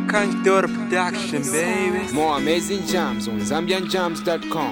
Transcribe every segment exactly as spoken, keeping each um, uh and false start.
Kantor Production, baby. More amazing jams on Zambian Jams dot com.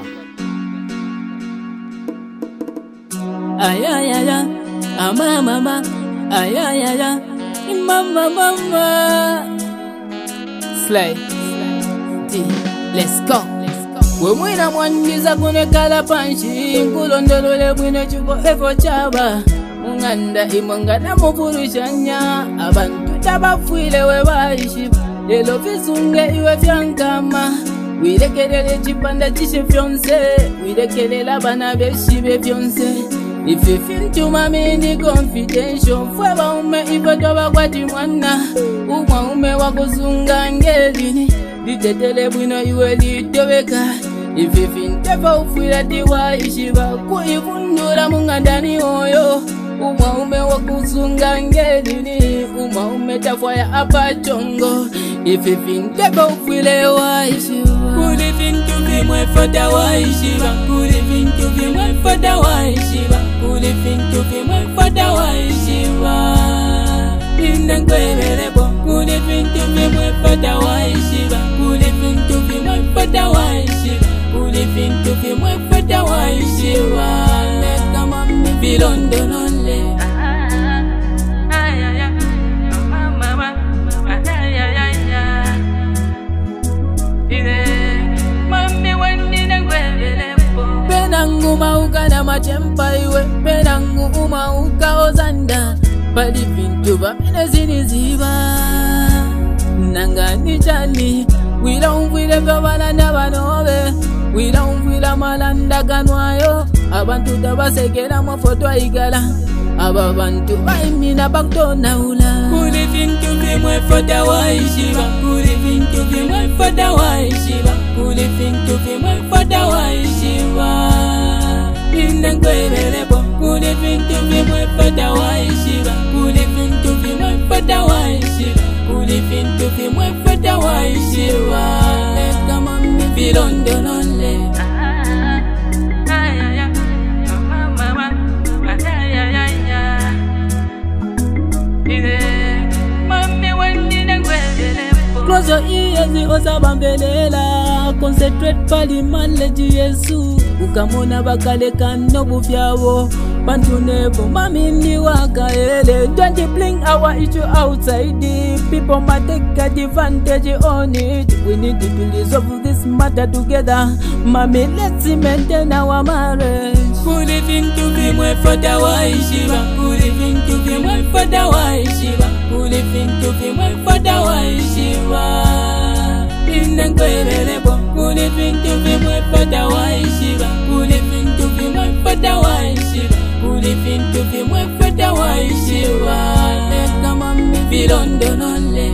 Ay ay ay ay, ama mama. Ay ay ay ay, mama mama. Slay, D, let's go. We mwina mwangiza kune kala panshi, nkulondolole bwine chuko efo chaba. Munganda imangana mupurushanya, abantu tabafuile we baishi. Lelo visunge iwe vyankama, wirekelele chipanda chishe fyonse, wirekelela bana beshi be fyonse. If you feel to mami ni confidential, fwe ba ume ipo toba kwa timwana, uma ume wakusunga ngelini, litetele bwino iwe liteweka. If you feel tefa ufuila diwa ishiba, kuifundura mungandani oyo, uma ume wakusunga ngelini, uma ume tafwaya apa chongo. If you feel tefa ufuile wa ishiba, kulifin to be mwe fada wa ishiba, kulifin to be mwe fada wa ishiba, kulifin to be mwe fada wa ishiba. Inda nkwelele bo, kulifin to be mwe fada wa ishiba, kulifin to be mwe fada wa ishiba, kulifin to be mwe fada wa ishiba. Leka mami bilondo nole. Penangu mauka na machempa iwe, penangu umauka ozanda, pali vintu vamine ziniziba. Nanga nijali, wila umwile vyabalanda banobe, wila umwila malanda kanwayo, abantu tabasekela mafoto aigala, aba bantu baimina baktona ula. Kuli vintu vimwe foda wa ishiba, kuli vintu vimwe foda wa ishiba, kuli vintu vimwe foda wa ishiba. Inda nkwelele bo, kuli vintu vimwe foda wa ishiba, kuli vintu vimwe foda wa ishiba, kuli vintu vimwe foda wa ishiba. Leka mami bilondo nole. Close your ears, osabambelela. Concentrate pali maleji Yesu. Ukamona bakale kanobu vyawo. Bantu nebo mami ndi wakaele. Don't you bring our issue outside. People might take advantage on it. We need to resolve this matter together. Mami, let's maintain our marriage. Kulifin to be mwe fada wa ishiba, kulifin to be mwe fada wa ishiba, kulifin to be mwe fada wa ishiba. Inda nkwelele bo, kulifin to be mwe fada wa ishiba, kulifin to be mwe fada wa ishiba, kulifin to be mwe fada wa ishiba. Leka mami bilondo nole.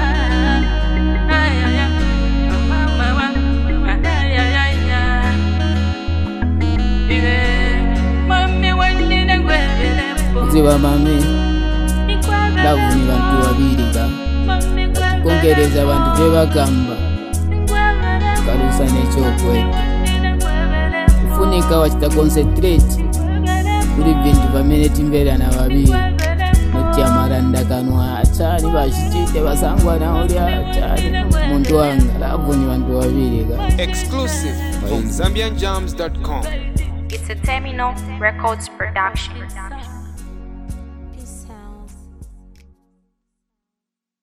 Ziwa mami, lavu ni bantu wabirika, kongereza bantu bebagamba, kalusa nechokwetu. Ufunika wachita concentrate, kuli bintu bamene timbera na babiri. Mutia maranda kanwa, achari bashitite basangwa na olia, achari muntu wanga, lavu ni bantu wabirika. Exclusive from Zambian Jams dot com. It's a Terminal Records production.